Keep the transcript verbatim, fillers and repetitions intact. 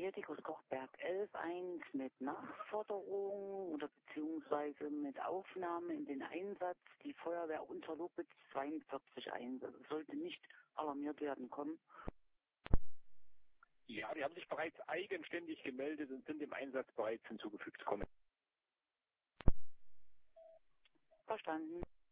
Vietikus Kochberg elf eins mit Nachforderung oder beziehungsweise mit Aufnahme in den Einsatz. Die Feuerwehr Unterlupitz zweiundvierzig eins. Also sollte nicht alarmiert werden kommen. Ja, die haben sich bereits eigenständig gemeldet und sind dem Einsatz bereits hinzugefügt. Kommen. Verstanden.